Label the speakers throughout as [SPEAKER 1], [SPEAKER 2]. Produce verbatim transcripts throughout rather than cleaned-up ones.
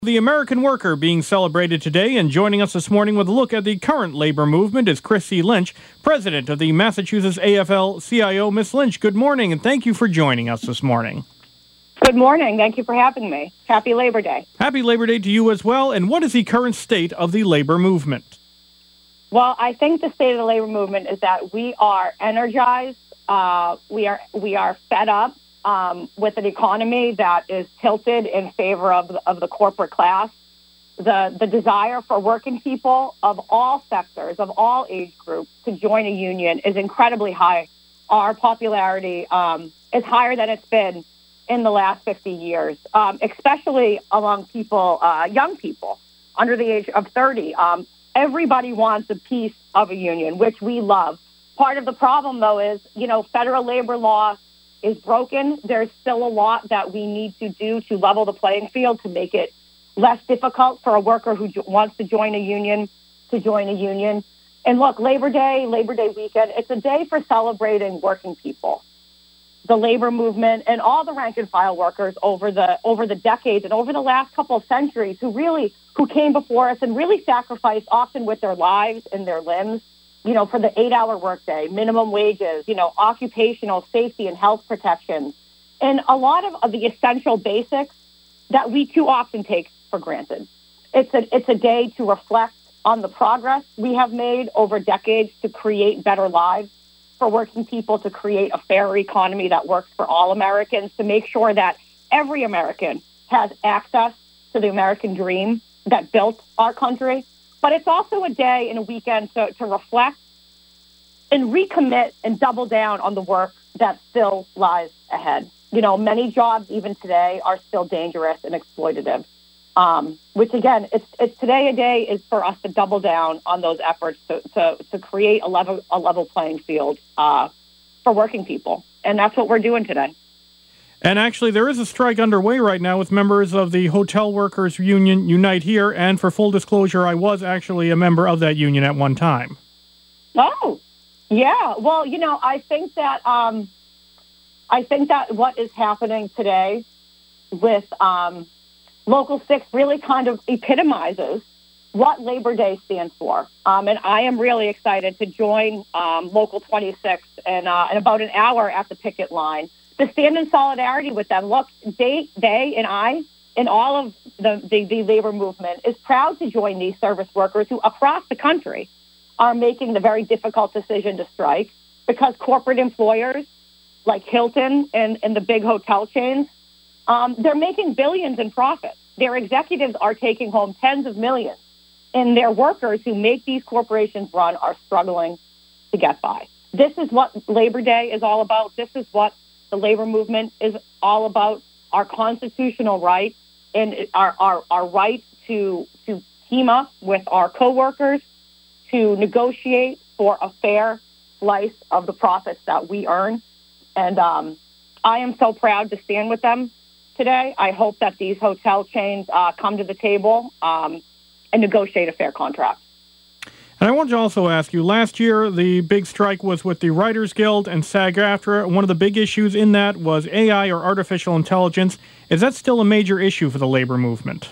[SPEAKER 1] The American worker being celebrated today, and joining us this morning with a look at the current labor movement is Chrissy Lynch, president of the Massachusetts A F L C I O. Miss Lynch, good morning, and thank you for joining us this morning.
[SPEAKER 2] Good morning. Thank you for having me. Happy Labor Day.
[SPEAKER 1] Happy Labor Day to you as well. And what is the current state of the labor movement?
[SPEAKER 2] Well, I think the state of the labor movement is that we are energized. Uh, we are we are fed up um, with an economy that is tilted in favor of the, of the corporate class. The the desire for working people of all sectors, of all age groups, to join a union is incredibly high. Our popularity um, is higher than it's been in the last fifty years, um, especially among people, uh, young people under the age of thirty. Um, everybody wants a piece of a union, which we love. Part of the problem, though, is, you know, federal labor law is broken. There's still a lot that we need to do to level the playing field, to make it less difficult for a worker who jo- wants to join a union to join a union. And look, Labor Day, Labor Day weekend, it's a day for celebrating working people. The labor movement and all the rank and file workers over the over the decades and over the last couple of centuries who really who came before us and really sacrificed, often with their lives and their limbs, you know, for the eight-hour workday, minimum wages, you know, occupational safety and health protections, and a lot of, of the essential basics that we too often take for granted. It's a it's a day to reflect on the progress we have made over decades to create better lives for working people, to create a fairer economy that works for all Americans, to make sure that every American has access to the American dream that built our country. But it's also a day and a weekend to, to reflect and recommit and double down on the work that still lies ahead. You know, many jobs even today are still dangerous and exploitative, um, which again, it's, it's today a day is for us to double down on those efforts to, to, to create a level, a level playing field uh, for working people. And that's what we're doing today.
[SPEAKER 1] And actually, there is a strike underway right now with members of the Hotel Workers Union Unite Here. And for full disclosure, I was actually a member of that union at one time.
[SPEAKER 2] Oh, yeah. Well, you know, I think that um, I think that what is happening today with um, Local six really kind of epitomizes what Labor Day stands for. Um, and I am really excited to join um, Local twenty-six in, uh, in about an hour at the picket line to stand in solidarity with them. Look, they, they and I and all of the, the, the labor movement is proud to join these service workers who across the country are making the very difficult decision to strike because corporate employers like Hilton and, and the big hotel chains, um, they're making billions in profit. Their executives are taking home tens of millions, and their workers who make these corporations run are struggling to get by. This is what Labor Day is all about. This is what the labor movement is all about, our constitutional right and our, our, our right to, to team up with our coworkers to negotiate for a fair slice of the profits that we earn. And um, I am so proud to stand with them today. I hope that these hotel chains uh, come to the table um, and negotiate a fair contract.
[SPEAKER 1] And I wanted to also ask you, last year the big strike was with the Writers Guild and SAG-AFTRA. One of the big issues in that was A I, or artificial intelligence. Is that still a major issue for the labor movement?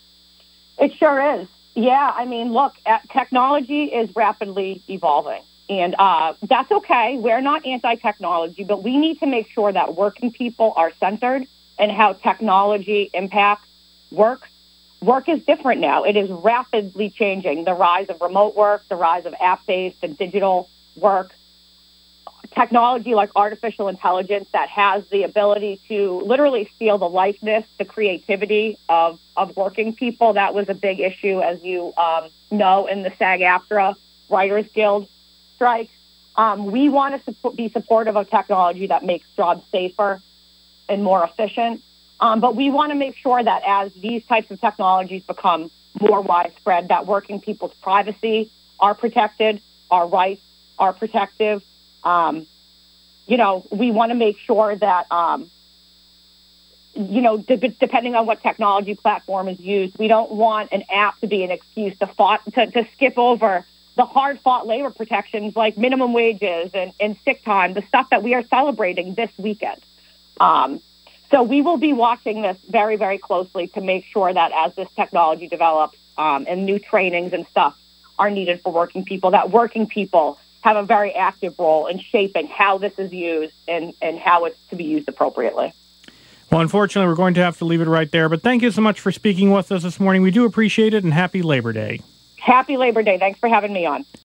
[SPEAKER 2] It sure is. Yeah, I mean, look, technology is rapidly evolving, and uh, that's okay. We're not anti-technology, but we need to make sure that working people are centered in how technology impacts work. Work is different now. It is rapidly changing. The rise of remote work, the rise of app-based and digital work, technology like artificial intelligence that has the ability to literally steal the likeness, the creativity of, of working people. That was a big issue, as you um, know, in the SAG-AFTRA Writers Guild strike. Um, we want to su- be supportive of technology that makes jobs safer and more efficient. Um, but we want to make sure that as these types of technologies become more widespread, that working people's privacy are protected, our rights are protected. Um, you know, we want to make sure that, um, you know, d- depending on what technology platform is used, we don't want an app to be an excuse to, fought, to, to skip over the hard-fought labor protections like minimum wages and, and sick time, the stuff that we are celebrating this weekend. Um, So we will be watching this very, very closely to make sure that as this technology develops um, and new trainings and stuff are needed for working people, that working people have a very active role in shaping how this is used and, and how it's to be used appropriately.
[SPEAKER 1] Well, unfortunately, we're going to have to leave it right there. But thank you so much for speaking with us this morning. We do appreciate it, and happy Labor Day.
[SPEAKER 2] Happy Labor Day. Thanks for having me on.